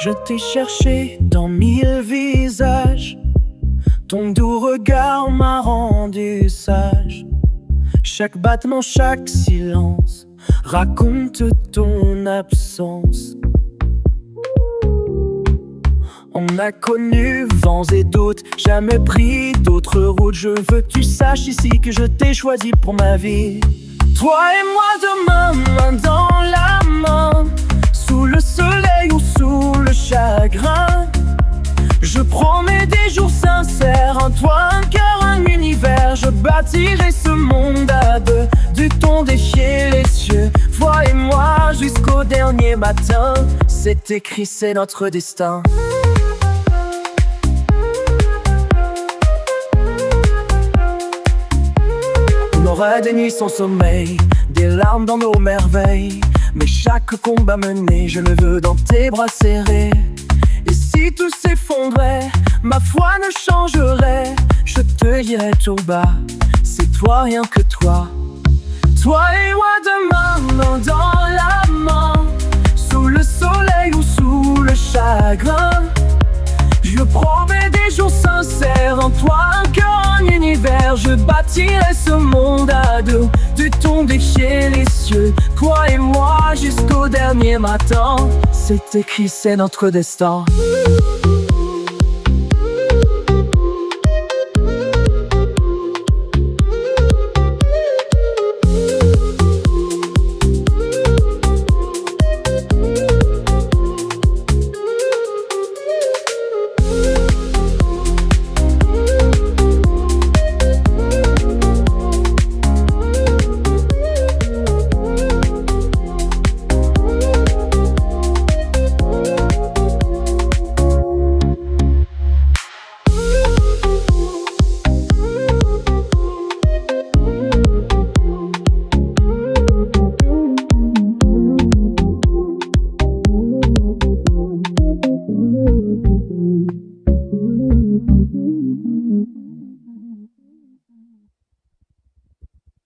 Je t'ai cherché dans 1000 visages, ton doux regard m'a rendu sage. Chaque battement, chaque silence raconte ton absence. On a connu vents et doutes, jamais pris d'autres routes. Je veux que tu saches ici que je t'ai choisi pour ma vie. Toi et moi demain, main dans la main, sous le soleil ou sous le chagrin. Je promets des jours sincères, un toit, un cœur, un univers. Je bâtirai ce monde à deux, du ton défier les cieux. Toi et moi jusqu'au dernier matin, c'est écrit, c'est notre destin. On aura des nuits sans sommeil, des larmes dans nos merveilles. Mais chaque combat mené, je le veux dans tes bras serrés. Et si tout s'effondrait, ma foi ne changerait. Je te dirai tout bas, c'est toi, rien que toi. Toi et moi demain, main dans la main, sous le soleil ou sous le chagrin. Je promets des jours sincères, en toi un cœur, un univers. Je bâtirai ce monde à deux, du ton défier les cieux. Toi et moi jusqu'au dernier matin, c'est écrit, c'est notre destin.